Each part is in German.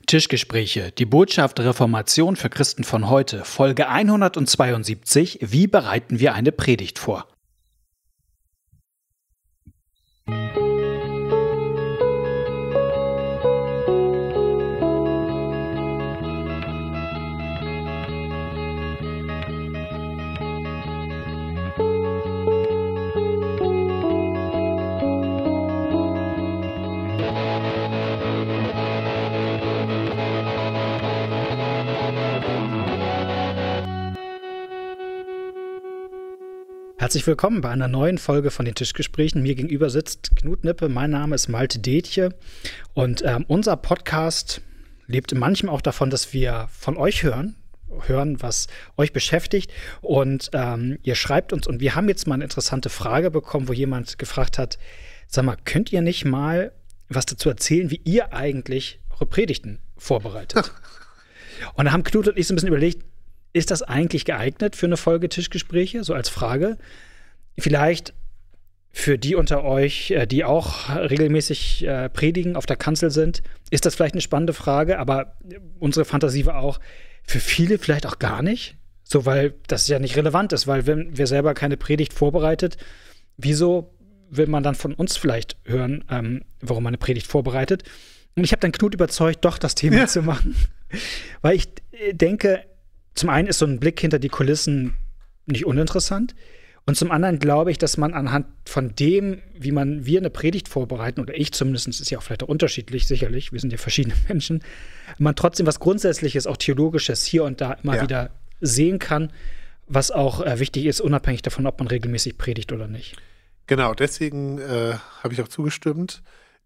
Tischgespräche, die Botschaft der Reformation für Christen von heute, Folge 172, wie bereiten wir eine Predigt vor? Herzlich willkommen bei einer neuen Folge von den Tischgesprächen. Mir gegenüber sitzt Knut Nippe, mein Name ist Malte Detje und unser Podcast lebt in manchem auch davon, dass wir von euch hören, was euch beschäftigt und ihr schreibt uns und wir haben jetzt mal eine interessante Frage bekommen, wo jemand gefragt hat, sag mal, könnt ihr nicht mal was dazu erzählen, wie ihr eigentlich eure Predigten vorbereitet? Und da haben Knut und ich so ein bisschen überlegt, ist das eigentlich geeignet für eine Folge Tischgespräche, so als Frage? Vielleicht für die unter euch, die auch regelmäßig predigen, auf der Kanzel sind, ist das vielleicht eine spannende Frage, aber unsere Fantasie war auch, für viele vielleicht auch gar nicht, so weil das ja nicht relevant ist, weil wenn wer selber keine Predigt vorbereitet, wieso will man dann von uns vielleicht hören, warum man eine Predigt vorbereitet? Und ich habe dann Knut überzeugt, doch das Thema zu machen, weil ich denke, zum einen ist so ein Blick hinter die Kulissen nicht uninteressant und zum anderen glaube ich, dass man anhand von dem, wie wir eine Predigt vorbereiten, oder ich zumindest, ist ja auch vielleicht auch unterschiedlich, sicherlich, wir sind ja verschiedene Menschen, man trotzdem was Grundsätzliches, auch Theologisches hier und da immer wieder sehen kann, was auch wichtig ist, unabhängig davon, ob man regelmäßig predigt oder nicht. Genau, deswegen habe ich auch zugestimmt.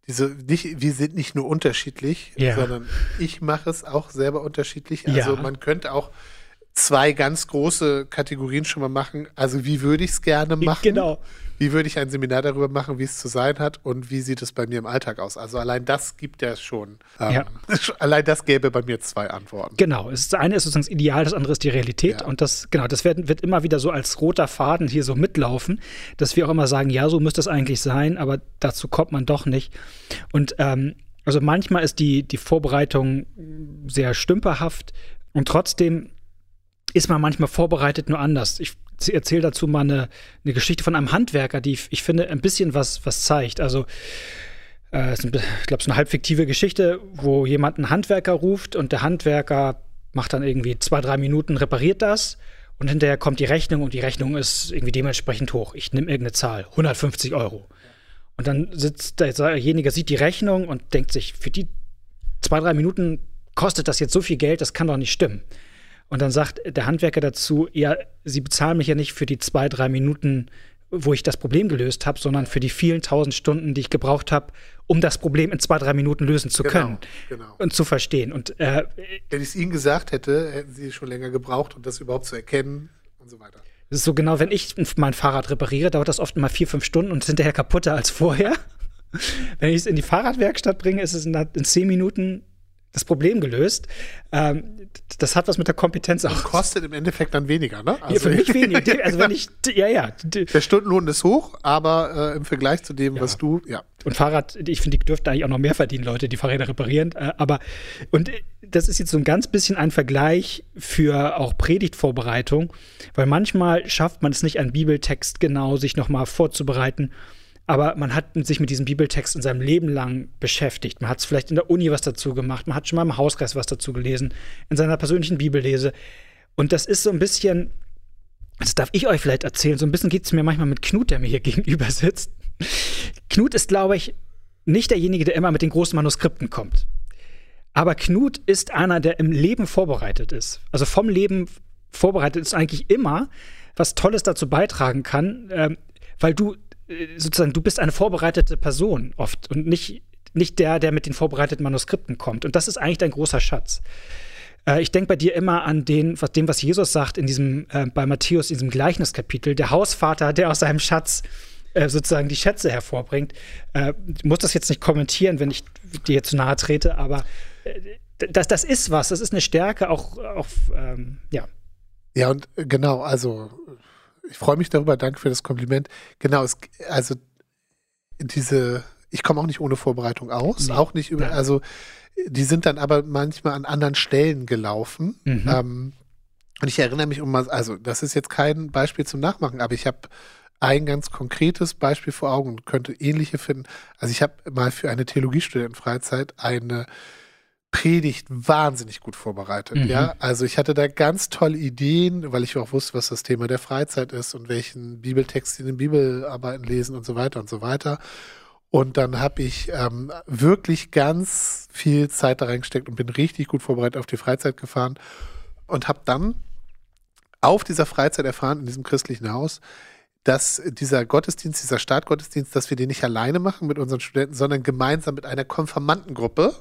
Wir sind nicht nur unterschiedlich, sondern ich mache es auch selber unterschiedlich. Also man könnte auch zwei ganz große Kategorien schon mal machen. Also wie würde ich es gerne machen? Genau. Wie würde ich ein Seminar darüber machen, wie es zu sein hat und wie sieht es bei mir im Alltag aus? Also allein das gibt ja schon. Allein das gäbe bei mir zwei Antworten. Genau. Das eine ist sozusagen das Ideal, das andere ist die Realität. Ja. Und das wird immer wieder so als roter Faden hier so mitlaufen, dass wir auch immer sagen, ja, so müsste es eigentlich sein, aber dazu kommt man doch nicht. Und also manchmal ist die Vorbereitung sehr stümperhaft und trotzdem ist man manchmal vorbereitet nur anders. Ich erzähle dazu mal eine Geschichte von einem Handwerker, die ich finde ein bisschen was zeigt. Also ich glaube, es ist eine halb fiktive Geschichte, wo jemand einen Handwerker ruft und der Handwerker macht dann irgendwie 2-3 Minuten, repariert das und hinterher kommt die Rechnung und die Rechnung ist irgendwie dementsprechend hoch. Ich nehme irgendeine Zahl, 150 €. Und dann sitzt derjenige, sieht die Rechnung und denkt sich, für die 2-3 Minuten kostet das jetzt so viel Geld, das kann doch nicht stimmen. Und dann sagt der Handwerker dazu, ja, Sie bezahlen mich ja nicht für die 2-3 Minuten, wo ich das Problem gelöst habe, sondern für die vielen 1000 Stunden, die ich gebraucht habe, um das Problem in 2-3 Minuten lösen zu können und zu verstehen. Und wenn ich es Ihnen gesagt hätte, hätten Sie schon länger gebraucht, um das überhaupt zu erkennen und so weiter. Das ist so genau, wenn ich mein Fahrrad repariere, dauert das oft mal 4-5 Stunden und ist hinterher kaputter als vorher. Wenn ich es in die Fahrradwerkstatt bringe, ist es in 10 Minuten das Problem gelöst. Das hat was mit der Kompetenz auch. Das kostet im Endeffekt dann weniger, ne? Also für mich weniger. Also wenn ich, Der Stundenlohn ist hoch, aber im Vergleich zu dem, was du, Und Fahrrad, ich finde, die dürften eigentlich auch noch mehr verdienen, Leute, die Fahrräder reparieren. Und das ist jetzt so ein ganz bisschen ein Vergleich für auch Predigtvorbereitung, weil manchmal schafft man es nicht, einen Bibeltext genau sich nochmal vorzubereiten. Aber man hat sich mit diesem Bibeltext in seinem Leben lang beschäftigt. Man hat es vielleicht in der Uni was dazu gemacht. Man hat schon mal im Hauskreis was dazu gelesen, in seiner persönlichen Bibellese. Und das ist so ein bisschen, das darf ich euch vielleicht erzählen, so ein bisschen geht es mir manchmal mit Knut, der mir hier gegenüber sitzt. Knut ist, glaube ich, nicht derjenige, der immer mit den großen Manuskripten kommt. Aber Knut ist einer, der im Leben vorbereitet ist. Also vom Leben vorbereitet ist eigentlich immer, was Tolles dazu beitragen kann, weil du bist eine vorbereitete Person oft und nicht der mit den vorbereiteten Manuskripten kommt. Und das ist eigentlich dein großer Schatz. Ich denke bei dir immer an was Jesus sagt bei Matthäus in diesem Gleichniskapitel, der Hausvater, der aus seinem Schatz sozusagen die Schätze hervorbringt. Ich muss das jetzt nicht kommentieren, wenn ich dir zu nahe trete, aber das ist was, das ist eine Stärke auch. Ja, und genau, also ich freue mich darüber, danke für das Kompliment. Genau, ich komme auch nicht ohne Vorbereitung aus, auch nicht über, also die sind dann aber manchmal an anderen Stellen gelaufen. Und ich erinnere mich also das ist jetzt kein Beispiel zum Nachmachen, aber ich habe ein ganz konkretes Beispiel vor Augen und könnte ähnliche finden. Also ich habe mal für eine Theologiestudentenfreizeit eine Predigt wahnsinnig gut vorbereitet, ja. Also ich hatte da ganz tolle Ideen, weil ich auch wusste, was das Thema der Freizeit ist und welchen Bibeltext in den Bibelarbeiten lesen und so weiter und so weiter. Und dann habe ich wirklich ganz viel Zeit da reingesteckt und bin richtig gut vorbereitet auf die Freizeit gefahren und habe dann auf dieser Freizeit erfahren, in diesem christlichen Haus, dass dieser Gottesdienst, dieser Startgottesdienst, dass wir den nicht alleine machen mit unseren Studenten, sondern gemeinsam mit einer Konfirmandengruppe,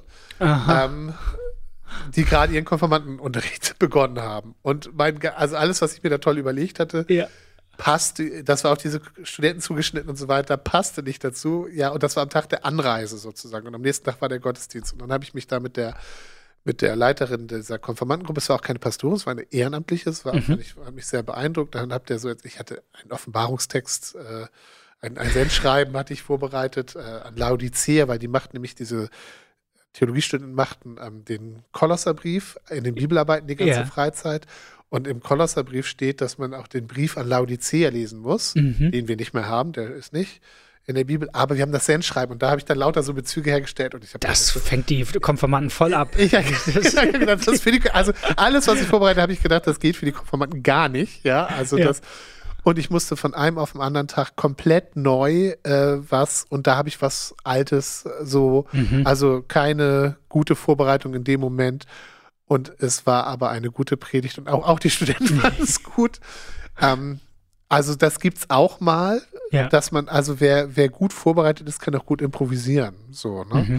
die gerade ihren Konfirmandenunterricht begonnen haben. Und also alles, was ich mir da toll überlegt hatte, passte, das war auf diese Studenten zugeschnitten und so weiter, passte nicht dazu. Ja, und das war am Tag der Anreise sozusagen. Und am nächsten Tag war der Gottesdienst. Und dann habe ich mich da mit der Leiterin dieser Konfirmandengruppe, es war auch keine Pastorin, es war eine ehrenamtliche, es war hat mich sehr beeindruckt. Dann habt ihr ich hatte einen Offenbarungstext, ein Sendschreiben hatte ich vorbereitet an Laodicea, weil die machten nämlich diese Theologiestudenten machten den Kolosserbrief in den Bibelarbeiten die ganze Freizeit. Und im Kolosserbrief steht, dass man auch den Brief an Laodicea lesen muss, den wir nicht mehr haben, der ist nicht in der Bibel, aber wir haben das Sendschreiben und da habe ich dann lauter so Bezüge hergestellt. Und ich das fängt die Konfirmanden voll ab. Ich habe gedacht, also alles, was ich vorbereite, habe ich gedacht, das geht für die Konfirmanden gar nicht. Ja, also das. Und ich musste von einem auf den anderen Tag komplett neu und da habe ich was Altes also keine gute Vorbereitung in dem Moment. Und es war aber eine gute Predigt und auch die Studenten fanden es gut. Also das gibt's auch mal, dass man, also wer gut vorbereitet ist, kann auch gut improvisieren. So, ne?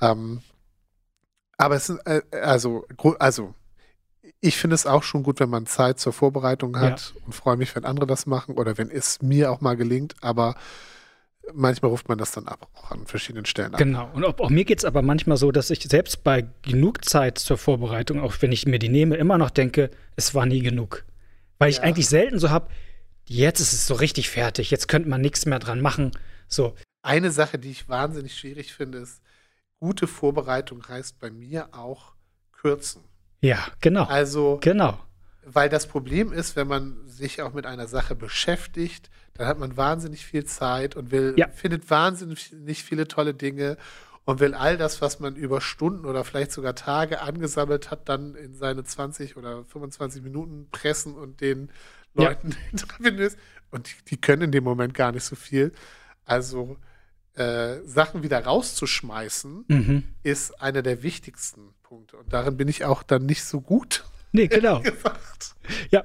Aber es ist, also ich finde es auch schon gut, wenn man Zeit zur Vorbereitung hat und freue mich, wenn andere das machen oder wenn es mir auch mal gelingt, aber manchmal ruft man das dann ab, auch an verschiedenen Stellen ab. Genau, und auch mir geht es aber manchmal so, dass ich selbst bei genug Zeit zur Vorbereitung, auch wenn ich mir die nehme, immer noch denke, es war nie genug. Weil ich eigentlich selten so habe, jetzt ist es so richtig fertig, jetzt könnte man nichts mehr dran machen. So. Eine Sache, die ich wahnsinnig schwierig finde, ist, gute Vorbereitung heißt bei mir auch kürzen. Ja, genau. Also, weil das Problem ist, wenn man sich auch mit einer Sache beschäftigt, dann hat man wahnsinnig viel Zeit und findet wahnsinnig nicht viele tolle Dinge und will all das, was man über Stunden oder vielleicht sogar Tage angesammelt hat, dann in seine 20 oder 25 Minuten pressen und den Leuten intravenös. Und die können in dem Moment gar nicht so viel. Also Sachen wieder rauszuschmeißen, ist einer der wichtigsten Punkte. Und darin bin ich auch dann nicht so gut. Nee, genau. Ja,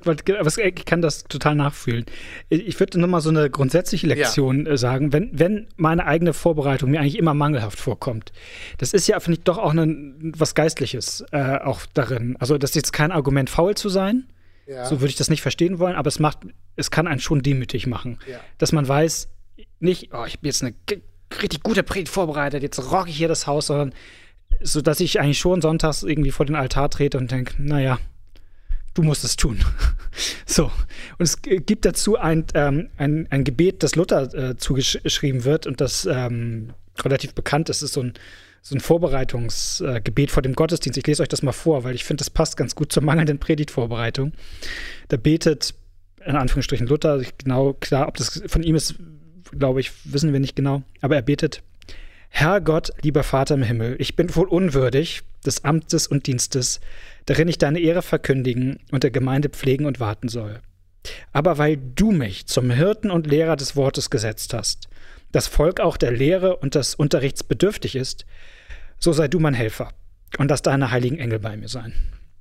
ich kann das total nachfühlen. Ich würde nur mal so eine grundsätzliche Lektion sagen, wenn meine eigene Vorbereitung mir eigentlich immer mangelhaft vorkommt. Das ist ja, finde ich, doch auch was Geistliches auch darin. Also das ist jetzt kein Argument, faul zu sein. Ja. So würde ich das nicht verstehen wollen, aber es kann einen schon demütig machen. Ja. Dass man weiß, nicht, ich habe jetzt eine richtig gute Predigt vorbereitet, jetzt rocke ich hier das Haus, sondern so, dass ich eigentlich schon sonntags irgendwie vor den Altar trete und denke, naja, du musst es tun. So. Und es gibt dazu ein Gebet, das Luther zugeschrieben wird und das relativ bekannt ist. Es ist so ein Vorbereitungsgebet vor dem Gottesdienst. Ich lese euch das mal vor, weil ich finde, das passt ganz gut zur mangelnden Predigtvorbereitung. Da betet, in Anführungsstrichen, Luther, genau klar, ob das von ihm ist, glaube ich, wissen wir nicht genau, aber er betet: Herr Gott, lieber Vater im Himmel, ich bin wohl unwürdig des Amtes und Dienstes, darin ich deine Ehre verkündigen und der Gemeinde pflegen und warten soll. Aber weil du mich zum Hirten und Lehrer des Wortes gesetzt hast, das Volk auch der Lehre und des Unterrichts bedürftig ist, so sei du mein Helfer und lass deine heiligen Engel bei mir sein.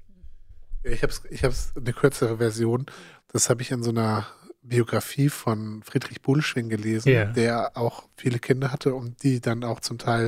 Ich hab's eine kürzere Version. Das habe ich in so einer Biografie von Friedrich Bodelschwingh gelesen, der auch viele Kinder hatte und die dann auch zum Teil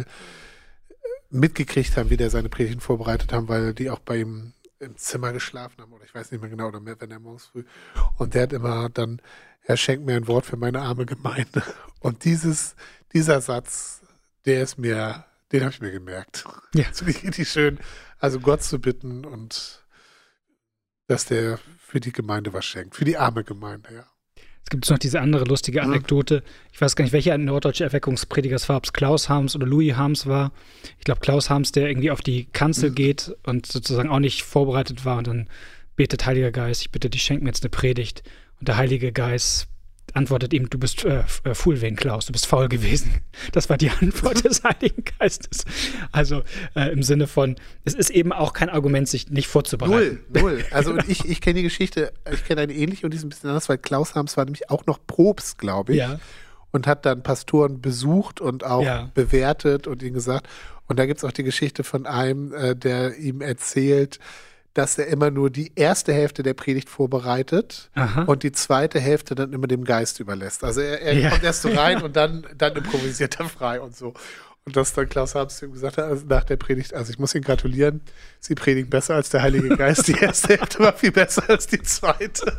mitgekriegt haben, wie der seine Predigten vorbereitet haben, weil die auch bei ihm im Zimmer geschlafen haben oder ich weiß nicht mehr genau, oder mehr, wenn er morgens früh. Und der hat immer dann: Herr, schenk mir ein Wort für meine arme Gemeinde. Und dieser Satz, den habe ich mir gemerkt. Ja. Das finde ich richtig schön. Also Gott zu bitten und dass der für die Gemeinde was schenkt, für die arme Gemeinde, ja. Es gibt noch diese andere lustige Anekdote. Ich weiß gar nicht, welcher norddeutsche Erweckungsprediger es war, ob es Klaus Harms oder Louis Harms war. Ich glaube, Klaus Harms, der irgendwie auf die Kanzel geht und sozusagen auch nicht vorbereitet war und dann betet Heiliger Geist, ich bitte dich, schenk mir jetzt eine Predigt. Und der Heilige Geist antwortet ihm, du bist Foolwing, Klaus, du bist faul gewesen. Das war die Antwort des Heiligen Geistes. Also im Sinne von, es ist eben auch kein Argument, sich nicht vorzubereiten. Null. Also und ich kenne die Geschichte, ich kenne eine ähnliche und die ist ein bisschen anders, weil Klaus Harms war nämlich auch noch Propst, glaube ich. Ja. Und hat dann Pastoren besucht und auch bewertet und ihnen gesagt. Und da gibt es auch die Geschichte von einem, der ihm erzählt, dass er immer nur die erste Hälfte der Predigt vorbereitet und die zweite Hälfte dann immer dem Geist überlässt. Also er kommt erst so rein und dann improvisiert er frei und so. Und dass dann Klaus Harms ihm gesagt hat, also nach der Predigt, also ich muss Ihnen gratulieren, Sie predigen besser als der Heilige Geist. Die erste Hälfte war viel besser als die zweite.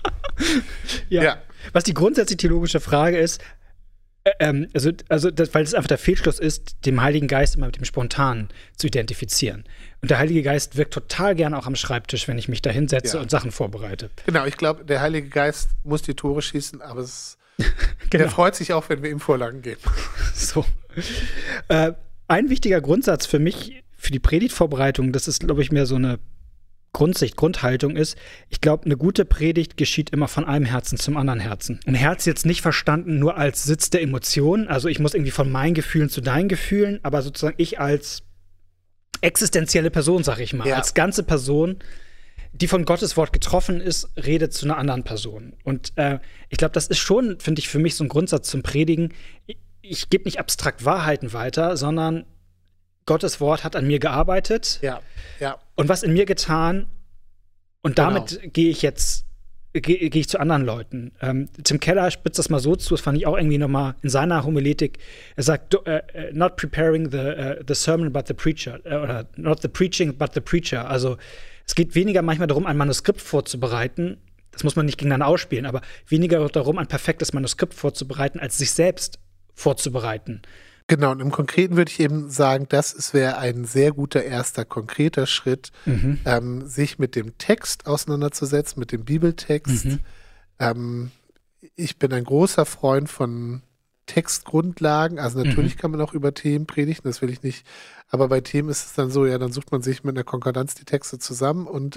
Ja. Was die grundsätzlich theologische Frage ist, weil es einfach der Fehlschluss ist, dem Heiligen Geist immer mit dem Spontanen zu identifizieren. Und der Heilige Geist wirkt total gerne auch am Schreibtisch, wenn ich mich da hinsetze und Sachen vorbereite. Genau, ich glaube, der Heilige Geist muss die Tore schießen, aber der freut sich auch, wenn wir ihm Vorlagen geben. So. Ein wichtiger Grundsatz für mich, für die Predigtvorbereitung, das ist, glaube ich, mehr so eine Grundhaltung ist, ich glaube, eine gute Predigt geschieht immer von einem Herzen zum anderen Herzen. Und Herz jetzt nicht verstanden nur als Sitz der Emotionen, also ich muss irgendwie von meinen Gefühlen zu deinen Gefühlen, aber sozusagen ich als existenzielle Person, sag ich mal, als ganze Person, die von Gottes Wort getroffen ist, redet zu einer anderen Person. Und ich glaube, das ist schon, finde ich, für mich so ein Grundsatz zum Predigen. Ich gebe nicht abstrakt Wahrheiten weiter, sondern Gottes Wort hat an mir gearbeitet und was in mir getan und damit gehe ich zu anderen Leuten. Tim Keller spitzt das mal so zu, das fand ich auch irgendwie nochmal in seiner Homiletik. Er sagt, not preparing the sermon but the preacher, oder not the preaching but the preacher. Also es geht weniger manchmal darum, ein Manuskript vorzubereiten, das muss man nicht gegeneinander ausspielen, aber weniger darum, ein perfektes Manuskript vorzubereiten, als sich selbst vorzubereiten. Genau, und im Konkreten würde ich eben sagen, wäre ein sehr guter erster konkreter Schritt, sich mit dem Text auseinanderzusetzen, mit dem Bibeltext. Ich bin ein großer Freund von Textgrundlagen, also natürlich kann man auch über Themen predigen, das will ich nicht, aber bei Themen ist es dann so, dann sucht man sich mit einer Konkordanz die Texte zusammen und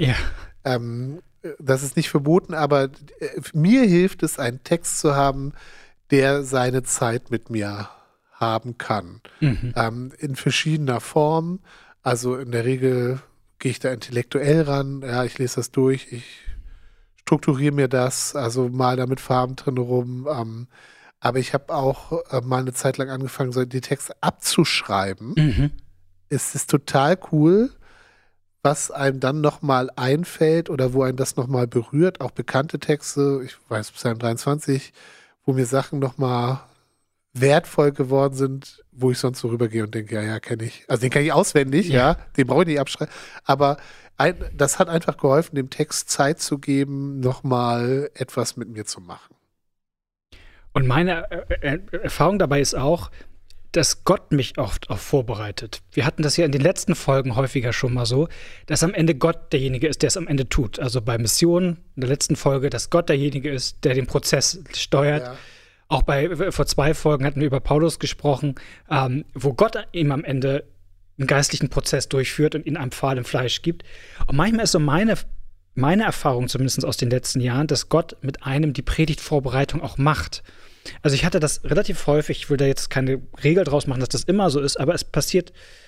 das ist nicht verboten, aber mir hilft es, einen Text zu haben, der seine Zeit mit mir haben kann. In verschiedener Form. Also in der Regel gehe ich da intellektuell ran. Ja, ich lese das durch. Ich strukturiere mir das. Also mal da mit Farben drin rum. Aber ich habe auch mal eine Zeit lang angefangen, so die Texte abzuschreiben. Es ist total cool, was einem dann nochmal einfällt oder wo einem das nochmal berührt. Auch bekannte Texte. Ich weiß, Psalm 23, wo mir Sachen nochmal wertvoll geworden sind, wo ich sonst so rübergehe und denke, ja, kenne ich. Also den kann ich auswendig, den brauche ich nicht abschreiben. Aber das hat einfach geholfen, dem Text Zeit zu geben, nochmal etwas mit mir zu machen. Und meine Erfahrung dabei ist auch, dass Gott mich oft auch vorbereitet. Wir hatten das ja in den letzten Folgen häufiger schon mal so, dass am Ende Gott derjenige ist, der es am Ende tut. Also bei Missionen in der letzten Folge, dass Gott derjenige ist, der den Prozess steuert. Ja. Auch vor 2 Folgen hatten wir über Paulus gesprochen, wo Gott ihm am Ende einen geistlichen Prozess durchführt und ihm einen Pfahl im Fleisch gibt. Und manchmal ist so meine Erfahrung, zumindest aus den letzten Jahren, dass Gott mit einem die Predigtvorbereitung auch macht. Also ich hatte das relativ häufig, ich will da jetzt keine Regel draus machen, dass das immer so ist, aber es passiert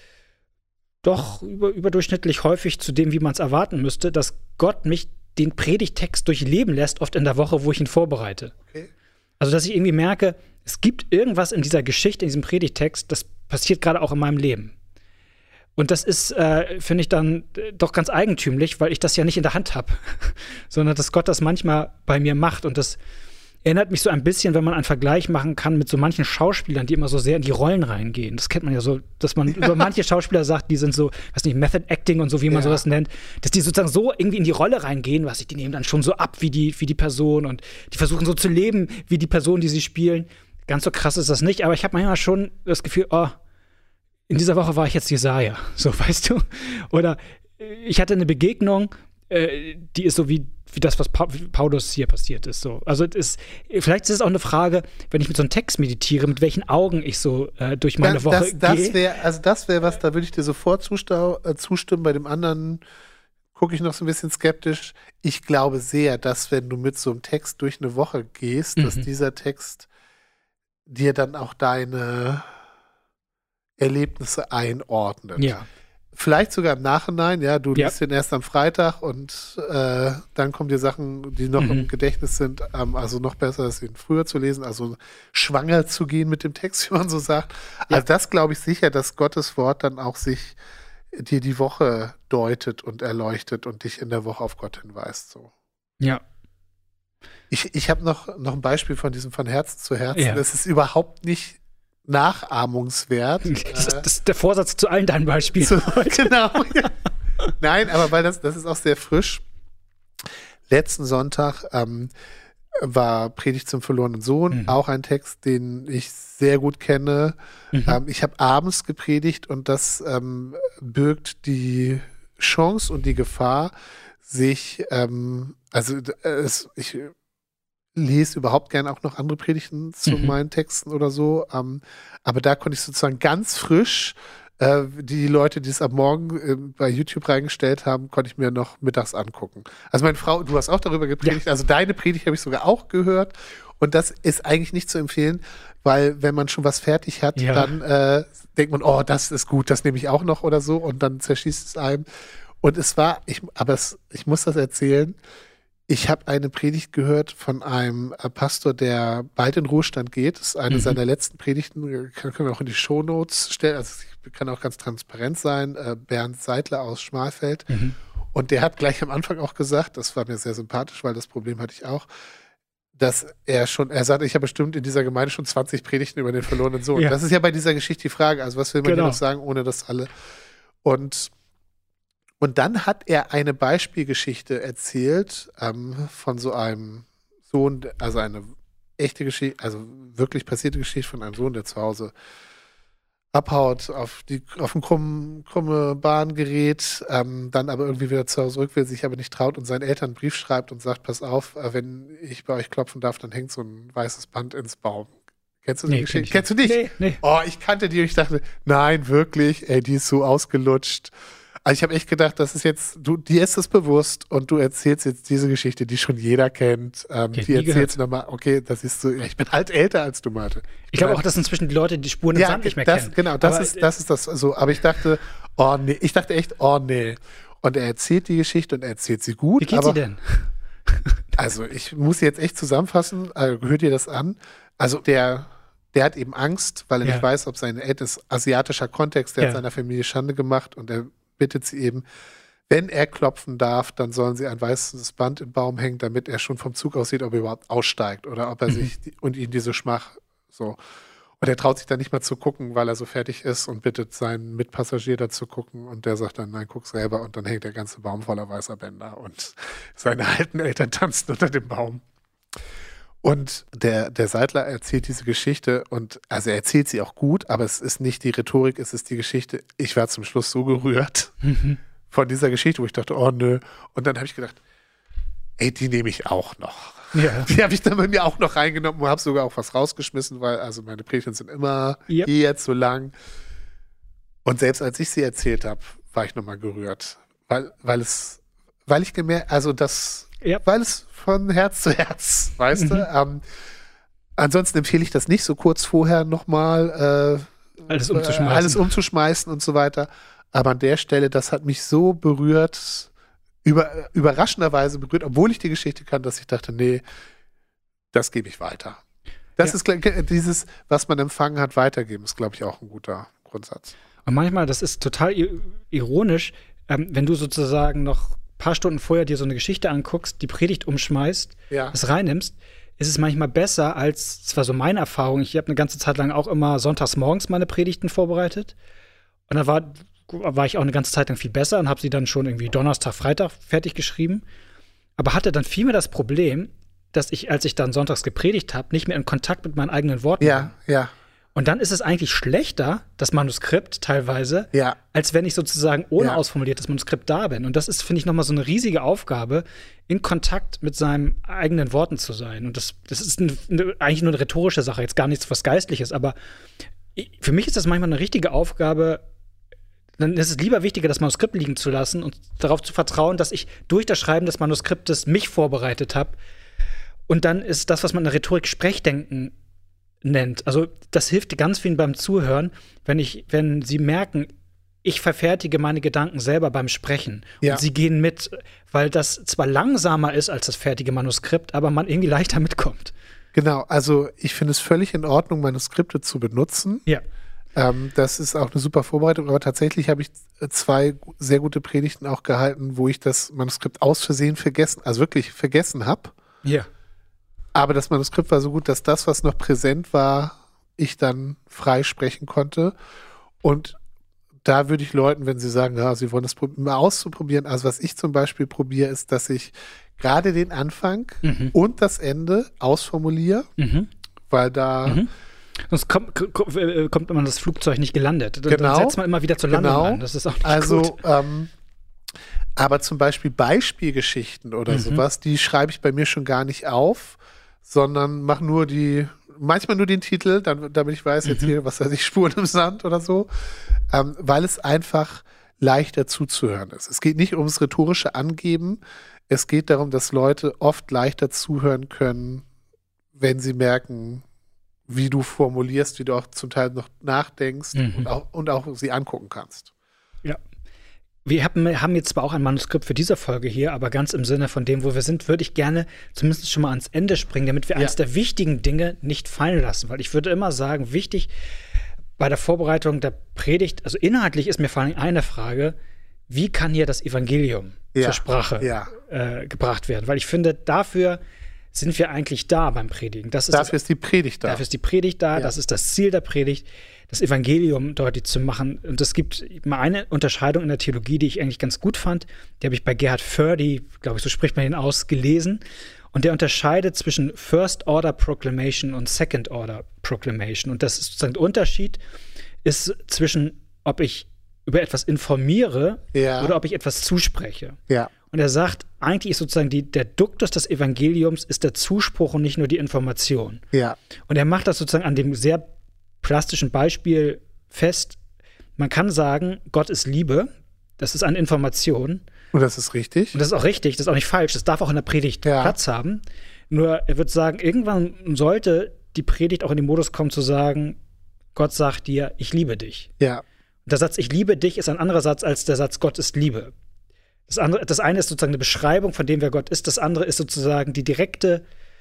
doch überdurchschnittlich häufig zu dem, wie man es erwarten müsste, dass Gott mich den Predigttext durchleben lässt, oft in der Woche, wo ich ihn vorbereite. Okay. Also, dass ich irgendwie merke, es gibt irgendwas in dieser Geschichte, in diesem Predigttext, das passiert gerade auch in meinem Leben. Und das ist, finde ich dann doch ganz eigentümlich, weil ich das ja nicht in der Hand habe, sondern dass Gott das manchmal bei mir macht. Und das erinnert mich so ein bisschen, wenn man einen Vergleich machen kann mit so manchen Schauspielern, die immer so sehr in die Rollen reingehen. Das kennt man ja so, dass man über manche Schauspieler sagt, die sind so, weiß nicht, Method Acting und so, wie man sowas nennt, dass die sozusagen so irgendwie in die Rolle reingehen, die nehmen dann schon so ab wie die Person und die versuchen so zu leben wie die Person, die sie spielen. Ganz so krass ist das nicht, aber ich habe manchmal schon das Gefühl, in dieser Woche war ich jetzt Jesaja, so, weißt du? Oder ich hatte eine Begegnung die ist so wie das, was Paulus hier passiert ist. So. Also vielleicht ist es auch eine Frage, wenn ich mit so einem Text meditiere, mit welchen Augen ich so durch meine Woche gehe. Das wäre was, da würde ich dir sofort zustimmen. Bei dem anderen gucke ich noch so ein bisschen skeptisch. Ich glaube sehr, dass wenn du mit so einem Text durch eine Woche gehst, dass dieser Text dir dann auch deine Erlebnisse einordnet. Ja. Vielleicht sogar im Nachhinein, ja, du liest den erst am Freitag und dann kommen dir Sachen, die noch im Gedächtnis sind, also noch besser ist, ihn früher zu lesen, also schwanger zu gehen mit dem Text, wie man so sagt. Ja. Also das glaube ich sicher, dass Gottes Wort dann auch sich dir die Woche deutet und erleuchtet und dich in der Woche auf Gott hinweist. So. Ja. Ich habe noch ein Beispiel von diesem von Herzen zu Herzen. Ja. Das ist überhaupt nicht nachahmungswert. Das ist der Vorsatz zu allen deinen Beispielen. Genau. Ja. Nein, aber weil das ist auch sehr frisch. Letzten Sonntag war Predigt zum verlorenen Sohn, auch ein Text, den ich sehr gut kenne. Ich habe abends gepredigt und das birgt die Chance und die Gefahr, sich, ich lese überhaupt gerne auch noch andere Predigten zu meinen Texten oder so, aber da konnte ich sozusagen ganz frisch die Leute, die es am Morgen bei YouTube reingestellt haben, konnte ich mir noch mittags angucken. Also meine Frau, du hast auch darüber gepredigt, also deine Predigt habe ich sogar auch gehört und das ist eigentlich nicht zu empfehlen, weil wenn man schon was fertig hat, dann denkt man, oh, das ist gut, das nehme ich auch noch oder so und dann zerschießt es einem. Und es war, ich muss das erzählen, ich habe eine Predigt gehört von einem Pastor, der bald in Ruhestand geht. Das ist eine seiner letzten Predigten. Können wir auch in die Shownotes stellen. Also ich kann auch ganz transparent sein. Bernd Seidler aus Schmalfeld. Und der hat gleich am Anfang auch gesagt, das war mir sehr sympathisch, weil das Problem hatte ich auch, dass er sagt, ich habe bestimmt in dieser Gemeinde schon 20 Predigten über den verlorenen Sohn. Ja. Das ist ja bei dieser Geschichte die Frage. Also was will man hier noch sagen, ohne dass alle... Und dann hat er eine Beispielgeschichte erzählt von so einem Sohn, also eine echte Geschichte, also wirklich passierte Geschichte von einem Sohn, der zu Hause abhaut, auf eine krumme Bahn gerät, dann aber irgendwie wieder zu Hause zurück will, sich aber nicht traut und seinen Eltern einen Brief schreibt und sagt, pass auf, wenn ich bei euch klopfen darf, dann hängt so ein weißes Band ins Baum. Kennst du die Geschichte? Kennst du nicht? Nee. Oh, ich kannte die und ich dachte, nein, wirklich, ey, die ist so ausgelutscht. Also ich habe echt gedacht, das ist jetzt, dir ist das bewusst und du erzählst jetzt diese Geschichte, die schon jeder kennt. Die erzählst du nochmal, okay, das ist so, ich bin halt älter als du, Malte. Ich glaube auch, dass inzwischen die Leute die Spuren im Sand nicht mehr kennen. Genau, das ist das so. Aber ich dachte, oh nee, oh nee. Und er erzählt die Geschichte und er erzählt sie gut. Wie geht sie denn? Also ich muss jetzt echt zusammenfassen, hört ihr das an? Also der hat eben Angst, weil er nicht weiß, ob seine Eltern, ist asiatischer Kontext, der hat seiner Familie Schande gemacht und er bittet sie eben, wenn er klopfen darf, dann sollen sie ein weißes Band im Baum hängen, damit er schon vom Zug aussieht, ob er überhaupt aussteigt oder ob er sich und ihn diese Schmach so. Und er traut sich dann nicht mal zu gucken, weil er so fertig ist und bittet seinen Mitpassagier da zu gucken und der sagt dann, nein, guck selber und dann hängt der ganze Baum voller weißer Bänder und seine alten Eltern tanzen unter dem Baum. Und der Seidler erzählt diese Geschichte und also er erzählt sie auch gut, aber es ist nicht die Rhetorik, es ist die Geschichte. Ich war zum Schluss so gerührt von dieser Geschichte, wo ich dachte, oh nö. Und dann habe ich gedacht, ey, die nehme ich auch noch. Ja. Die habe ich dann bei mir auch noch reingenommen und habe sogar auch was rausgeschmissen, weil also meine Predigten sind immer jetzt so lang. Und selbst als ich sie erzählt habe, war ich nochmal gerührt, weil ich gemerkt, also das, weil es von Herz zu Herz, weißt du? Ansonsten empfehle ich das nicht, so kurz vorher nochmal alles umzuschmeißen und so weiter. Aber an der Stelle, das hat mich so berührt, überraschenderweise berührt, obwohl ich die Geschichte kann, dass ich dachte, nee, das gebe ich weiter. Das ist dieses, was man empfangen hat, weitergeben, ist, glaube ich, auch ein guter Grundsatz. Und manchmal, das ist total ironisch, wenn du sozusagen noch ein paar Stunden vorher dir so eine Geschichte anguckst, die Predigt umschmeißt, das reinnimmst, ist es manchmal besser als, das war so meine Erfahrung, ich habe eine ganze Zeit lang auch immer sonntags morgens meine Predigten vorbereitet und da war ich auch eine ganze Zeit lang viel besser und habe sie dann schon irgendwie Donnerstag, Freitag fertig geschrieben, aber hatte dann vielmehr das Problem, dass ich, als ich dann sonntags gepredigt habe, nicht mehr in Kontakt mit meinen eigenen Worten war. Ja. Und dann ist es eigentlich schlechter, das Manuskript teilweise, als wenn ich sozusagen ohne ausformuliertes Manuskript da bin. Und das ist, finde ich, nochmal so eine riesige Aufgabe, in Kontakt mit seinen eigenen Worten zu sein. Und das ist eigentlich nur eine rhetorische Sache, jetzt gar nichts was Geistliches. Aber für mich ist das manchmal eine richtige Aufgabe. Dann ist es lieber wichtiger, das Manuskript liegen zu lassen und darauf zu vertrauen, dass ich durch das Schreiben des Manuskriptes mich vorbereitet habe. Und dann ist das, was man in der Rhetorik Sprechdenken nennt. Also das hilft ganz vielen beim Zuhören, wenn sie merken, ich verfertige meine Gedanken selber beim Sprechen. Und sie gehen mit, weil das zwar langsamer ist als das fertige Manuskript, aber man irgendwie leichter mitkommt. Genau, also ich finde es völlig in Ordnung, Manuskripte zu benutzen. Ja. Das ist auch eine super Vorbereitung, aber tatsächlich habe ich 2 sehr gute Predigten auch gehalten, wo ich das Manuskript aus Versehen vergessen habe. Ja. Aber das Manuskript war so gut, dass das, was noch präsent war, ich dann frei sprechen konnte. Und da würde ich Leuten, wenn sie sagen, ja, sie wollen das mal auszuprobieren, also was ich zum Beispiel probiere, ist, dass ich gerade den Anfang und das Ende ausformuliere, weil da sonst kommt immer das Flugzeug nicht gelandet. Dann setzt man immer wieder zur Landung an. Das ist auch nicht gut. Aber zum Beispiel Beispielgeschichten oder sowas, die schreibe ich bei mir schon gar nicht auf, sondern mache manchmal nur den Titel, damit ich weiß, jetzt hier, was weiß ich, Spuren im Sand oder so, weil es einfach leichter zuzuhören ist. Es geht nicht ums rhetorische Angeben, es geht darum, dass Leute oft leichter zuhören können, wenn sie merken, wie du formulierst, wie du auch zum Teil noch nachdenkst und auch sie angucken kannst. Ja. Wir haben jetzt zwar auch ein Manuskript für diese Folge hier, aber ganz im Sinne von dem, wo wir sind, würde ich gerne zumindest schon mal ans Ende springen, damit wir eins der wichtigen Dinge nicht fallen lassen. Weil ich würde immer sagen, wichtig bei der Vorbereitung der Predigt, also inhaltlich ist mir vor allem eine Frage, wie kann hier das Evangelium zur Sprache gebracht werden? Weil ich finde, dafür sind wir eigentlich da beim Predigen. Dafür ist die Predigt da. Dafür ist die Predigt da, das ist das Ziel der Predigt, das Evangelium deutlich zu machen. Und es gibt mal eine Unterscheidung in der Theologie, die ich eigentlich ganz gut fand. Die habe ich bei Gerhard Fördy, glaube ich, so spricht man ihn aus, gelesen. Und der unterscheidet zwischen First Order Proclamation und Second Order Proclamation. Und das ist sozusagen der Unterschied ist zwischen, ob ich über etwas informiere oder ob ich etwas zuspreche. Ja. Und er sagt, eigentlich ist sozusagen der Duktus des Evangeliums ist der Zuspruch und nicht nur die Information. Ja. Und er macht das sozusagen an dem sehr plastischen Beispiel fest. Man kann sagen, Gott ist Liebe. Das ist eine Information. Und das ist richtig. Und das ist auch richtig, das ist auch nicht falsch. Das darf auch in der Predigt Platz haben. Nur er wird sagen, irgendwann sollte die Predigt auch in den Modus kommen zu sagen, Gott sagt dir, ich liebe dich. Ja. Und der Satz, ich liebe dich, ist ein anderer Satz als der Satz, Gott ist Liebe. Das eine ist sozusagen eine Beschreibung von dem, wer Gott ist. Das andere ist sozusagen die direkte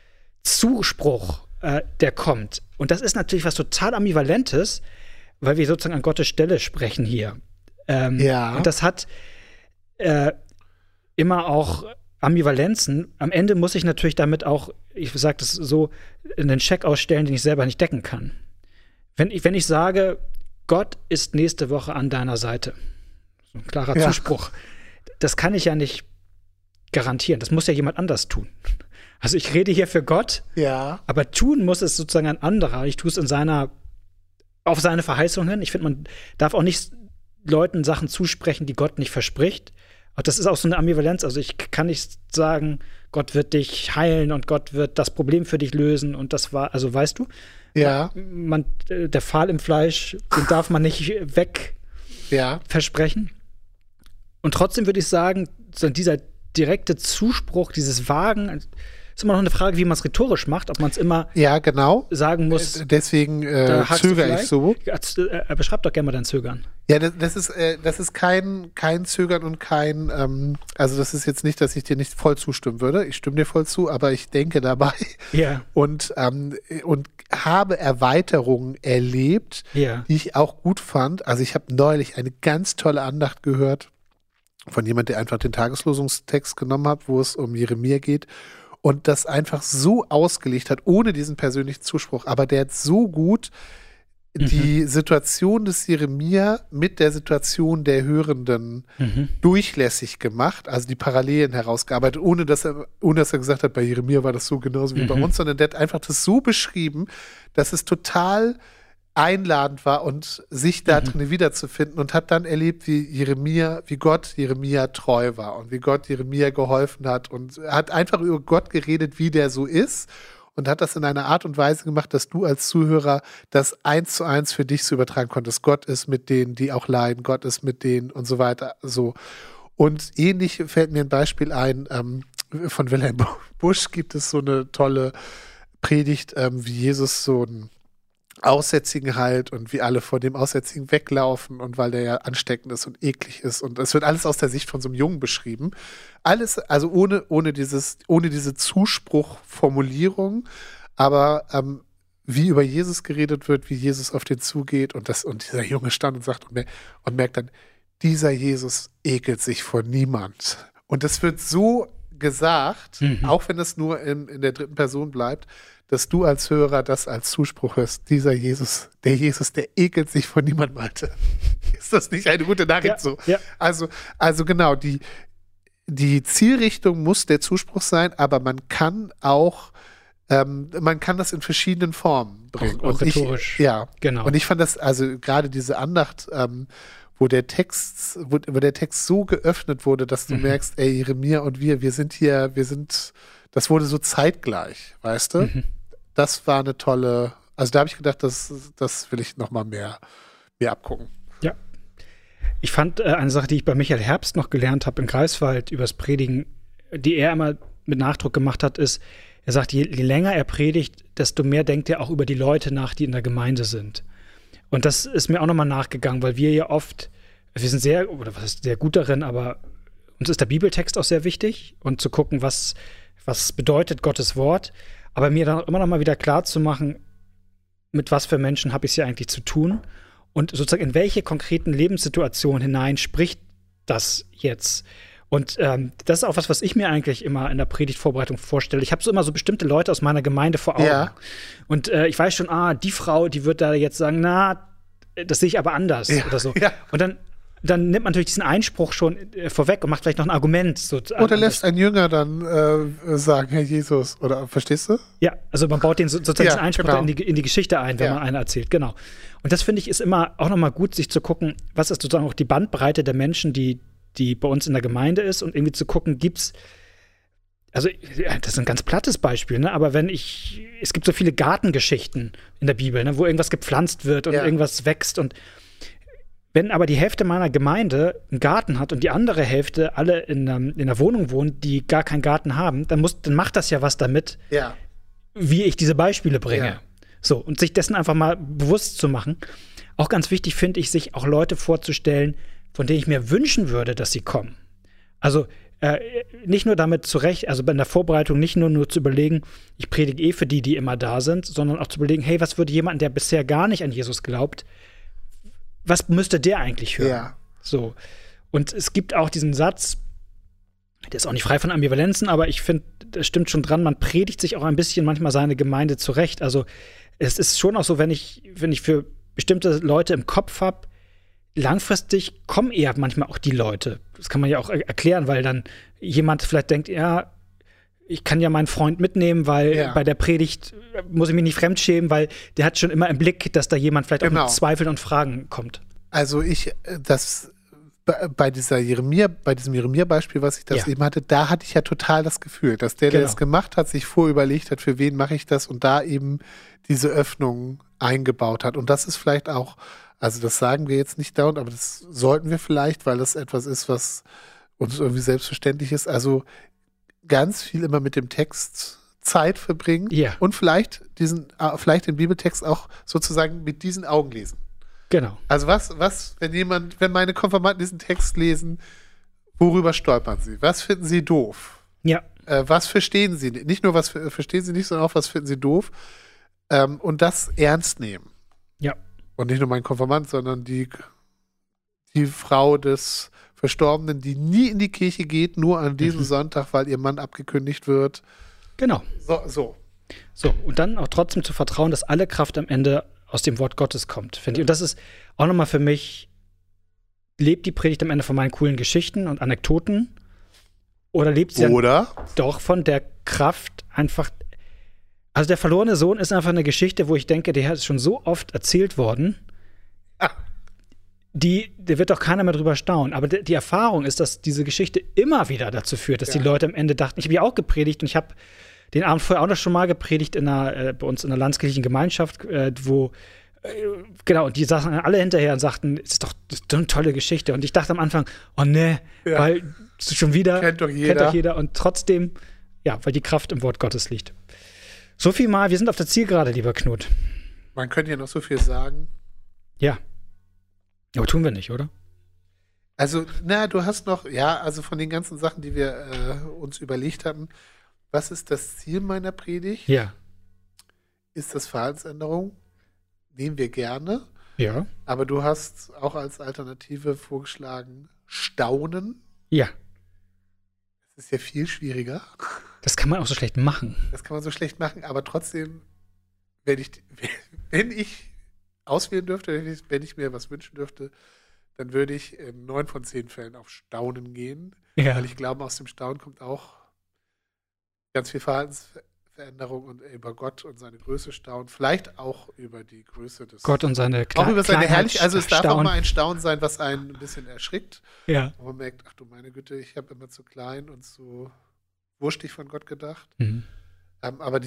Zuspruch, der kommt. Und das ist natürlich was total Ambivalentes, weil wir sozusagen an Gottes Stelle sprechen hier. Und das hat immer auch Ambivalenzen. Am Ende muss ich natürlich damit auch, ich sage das so, einen Scheck ausstellen, den ich selber nicht decken kann. Wenn ich sage, Gott ist nächste Woche an deiner Seite, so ein klarer Zuspruch, das kann ich ja nicht garantieren. Das muss ja jemand anders tun. Also ich rede hier für Gott, aber tun muss es sozusagen ein anderer. Ich tue es auf seine Verheißung hin. Ich finde, man darf auch nicht Leuten Sachen zusprechen, die Gott nicht verspricht. Auch das ist auch so eine Ambivalenz. Also ich kann nicht sagen, Gott wird dich heilen und Gott wird das Problem für dich lösen. Und das war, also weißt du, der Pfahl im Fleisch, den darf man nicht versprechen. Und trotzdem würde ich sagen, dieser direkte Zuspruch, dieses Wagen, ist immer noch eine Frage, wie man es rhetorisch macht, ob man es immer sagen muss. Deswegen zögere ich so. Beschreib doch gerne mal dein Zögern. Ja, das ist kein Zögern und kein, also das ist jetzt nicht, dass ich dir nicht voll zustimmen würde. Ich stimme dir voll zu, aber ich denke dabei und habe Erweiterungen erlebt, die ich auch gut fand. Also ich habe neulich eine ganz tolle Andacht gehört von jemand, der einfach den Tageslosungstext genommen hat, wo es um Jeremia geht und das einfach so ausgelegt hat, ohne diesen persönlichen Zuspruch. Aber der hat so gut die Situation des Jeremia mit der Situation der Hörenden durchlässig gemacht, also die Parallelen herausgearbeitet, ohne dass er gesagt hat, bei Jeremia war das so genauso wie bei uns, sondern der hat einfach das so beschrieben, dass es total einladend war und sich da drin wiederzufinden und hat dann erlebt, wie Gott Jeremia treu war und wie Gott Jeremia geholfen hat und hat einfach über Gott geredet, wie der so ist und hat das in einer Art und Weise gemacht, dass du als Zuhörer das 1:1 für dich so übertragen konntest. Gott ist mit denen, die auch leiden, Gott ist mit denen und so weiter. So. Und ähnlich fällt mir ein Beispiel ein, von Wilhelm Busch gibt es so eine tolle Predigt, wie Jesus so einen Aussätzigen heilt und wie alle vor dem Aussätzigen weglaufen und weil der ja ansteckend ist und eklig ist und es wird alles aus der Sicht von so einem Jungen beschrieben. Alles, also ohne diese Zuspruchformulierung, aber wie über Jesus geredet wird, wie Jesus auf den zugeht und dieser Junge stand und sagt und merkt dann, dieser Jesus ekelt sich vor niemand. Und das wird so gesagt, auch wenn es nur in der dritten Person bleibt, dass du als Hörer das als Zuspruch hörst. Dieser Jesus, der ekelt sich vor niemand, Malte. Ist das nicht eine gute Nachricht ja, so? Ja. Also genau, die Zielrichtung muss der Zuspruch sein, aber man kann auch man kann das in verschiedenen Formen bringen. Auch rhetorisch. Genau. Und ich fand das, also gerade diese Andacht, wo der Text so geöffnet wurde, dass du merkst, ey, Jeremia und wir sind, das wurde so zeitgleich, weißt du? Das war eine tolle, also da habe ich gedacht, das will ich noch mal mehr abgucken. Ja. Ich fand eine Sache, die ich bei Michael Herbst noch gelernt habe in Greifswald übers Predigen, die er immer mit Nachdruck gemacht hat, ist, er sagt, je länger er predigt, desto mehr denkt er auch über die Leute nach, die in der Gemeinde sind. Und das ist mir auch nochmal nachgegangen, weil wir ja oft, wir sind sehr gut darin, aber uns ist der Bibeltext auch sehr wichtig und zu gucken, was bedeutet Gottes Wort, aber mir dann immer noch mal wieder klar zu machen, mit was für Menschen habe ich es hier eigentlich zu tun und sozusagen in welche konkreten Lebenssituationen hinein spricht das jetzt. Und das ist auch was ich mir eigentlich immer in der Predigtvorbereitung vorstelle. Ich habe so immer so bestimmte Leute aus meiner Gemeinde vor Augen. Ja. Und ich weiß schon, die Frau, die wird da jetzt sagen, na, das sehe ich aber anders oder so. Ja. Und dann nimmt man natürlich diesen Einspruch schon vorweg und macht vielleicht noch ein Argument. So oder lässt ein Jünger dann sagen, Herr Jesus, oder verstehst du? Ja, also man baut den sozusagen diesen Einspruch in die Geschichte ein, wenn man einen erzählt, genau. Und das finde ich ist immer auch nochmal gut, sich zu gucken, was ist sozusagen auch die Bandbreite der Menschen, die bei uns in der Gemeinde ist und irgendwie zu gucken, gibt's, also das ist ein ganz plattes Beispiel, ne? Aber es gibt so viele Gartengeschichten in der Bibel, ne? Wo irgendwas gepflanzt wird und irgendwas wächst und wenn aber die Hälfte meiner Gemeinde einen Garten hat und die andere Hälfte alle in einer Wohnung wohnen, die gar keinen Garten haben, dann macht das ja was damit, wie ich diese Beispiele bringe. Ja. So, und sich dessen einfach mal bewusst zu machen. Auch ganz wichtig finde ich, sich auch Leute vorzustellen, von denen ich mir wünschen würde, dass sie kommen. Also nicht nur damit also in der Vorbereitung nicht nur zu überlegen, ich predige für die immer da sind, sondern auch zu überlegen, hey, was würde jemand, der bisher gar nicht an Jesus glaubt, was müsste der eigentlich hören? Ja. So. Und es gibt auch diesen Satz, der ist auch nicht frei von Ambivalenzen, aber ich finde, das stimmt schon dran, man predigt sich auch ein bisschen manchmal seine Gemeinde zurecht. Also es ist schon auch so, wenn ich für bestimmte Leute im Kopf habe, langfristig kommen eher manchmal auch die Leute. Das kann man ja auch erklären, weil dann jemand vielleicht denkt, ja, ich kann ja meinen Freund mitnehmen, weil bei der Predigt muss ich mich nicht fremdschämen, weil der hat schon immer im Blick, dass da jemand vielleicht auch mit Zweifeln und Fragen kommt. Also bei diesem Jeremia-Beispiel, was ich das eben hatte, da hatte ich ja total das Gefühl, dass der das gemacht hat, sich vorüberlegt hat, für wen mache ich das und da eben diese Öffnung eingebaut hat. Und das ist vielleicht auch, also das sagen wir jetzt nicht dauernd, aber das sollten wir vielleicht, weil das etwas ist, was uns irgendwie selbstverständlich ist. Also ganz viel immer mit dem Text Zeit verbringen und vielleicht den Bibeltext auch sozusagen mit diesen Augen lesen. Genau. Also wenn meine Konfirmanden diesen Text lesen, worüber stolpern sie? Was finden sie doof? Ja. Was verstehen sie nicht? Nicht nur, was verstehen sie nicht, sondern auch, was finden sie doof? Und das ernst nehmen. Ja. Und nicht nur mein Konfirmand, sondern die Frau des Verstorbenen, die nie in die Kirche geht, nur an diesem Sonntag, weil ihr Mann abgekündigt wird. Genau. So, und dann auch trotzdem zu vertrauen, dass alle Kraft am Ende aus dem Wort Gottes kommt, finde ich. Und das ist auch nochmal für mich, lebt die Predigt am Ende von meinen coolen Geschichten und Anekdoten? Oder lebt sie doch von der Kraft, einfach Also der verlorene Sohn ist einfach eine Geschichte, wo ich denke, die ist schon so oft erzählt worden. Da wird doch keiner mehr drüber staunen. Aber die Erfahrung ist, dass diese Geschichte immer wieder dazu führt, dass die Leute am Ende dachten, ich habe ja auch gepredigt und ich habe den Abend vorher auch noch schon mal gepredigt bei uns in einer landeskirchlichen Gemeinschaft, wo genau, und die saßen alle hinterher und sagten, das ist doch eine tolle Geschichte. Und ich dachte am Anfang, oh ne, weil schon wieder kennt doch jeder. Und trotzdem, ja, weil die Kraft im Wort Gottes liegt. So viel mal, wir sind auf der Zielgerade, lieber Knut. Man könnte ja noch so viel sagen. Ja. Aber tun wir nicht, oder? Also, du hast noch, also von den ganzen Sachen, die wir uns überlegt hatten, was ist das Ziel meiner Predigt? Ja. Ist das Verhaltensänderung? Nehmen wir gerne. Ja. Aber du hast auch als Alternative vorgeschlagen, Staunen. Ja. Das ist ja viel schwieriger. Das kann man auch so schlecht machen. Aber trotzdem, wenn ich auswählen dürfte, wenn ich mir was wünschen dürfte, dann würde ich in 9 von 10 Fällen auf Staunen gehen. Ja. Weil ich glaube, aus dem Staunen kommt auch ganz viel Verhaltensveränderung und über Gott und seine Größe staunen. Vielleicht auch über die Größe des Gott und seine Auch über seine Herrlichkeit. Also es darf auch mal ein Staunen sein, was einen ein bisschen erschrickt. Ja. Und man merkt, ach du meine Güte, ich habe immer zu klein und zu wurstig von Gott gedacht. Aber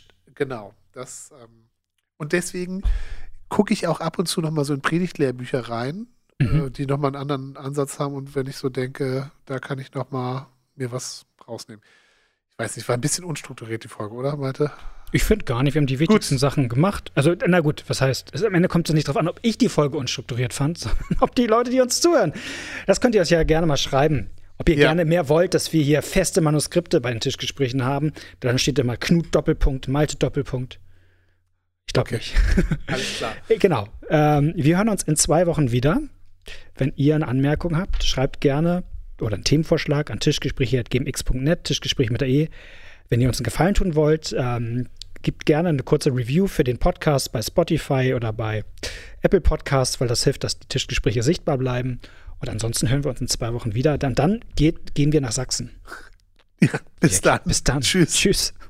das und deswegen gucke ich auch ab und zu noch mal so in Predigtlehrbücher rein, die noch mal einen anderen Ansatz haben und wenn ich so denke, da kann ich noch mal mir was rausnehmen. Ich weiß nicht, war ein bisschen unstrukturiert die Folge, oder, Malte? Ich finde gar nicht, wir haben die wichtigsten Sachen gemacht. Also, na gut, was heißt, am Ende kommt es nicht drauf an, ob ich die Folge unstrukturiert fand, sondern ob die Leute, die uns zuhören. Das könnt ihr uns ja gerne mal schreiben. Ob ihr gerne mehr wollt, dass wir hier feste Manuskripte bei den Tischgesprächen haben, dann steht da mal Knut Doppelpunkt, Malte Doppelpunkt. Ich glaube nicht. Alles klar. Genau. Wir hören uns in 2 Wochen wieder. Wenn ihr eine Anmerkung habt, schreibt gerne oder einen Themenvorschlag an tischgespräche@gmx.net, Tischgespräch mit der E. Wenn ihr uns einen Gefallen tun wollt, gebt gerne eine kurze Review für den Podcast bei Spotify oder bei Apple Podcasts, weil das hilft, dass die Tischgespräche sichtbar bleiben. Und ansonsten hören wir uns in 2 Wochen wieder. Dann gehen wir nach Sachsen. Ja, bis dann. Bis dann. Tschüss. Tschüss.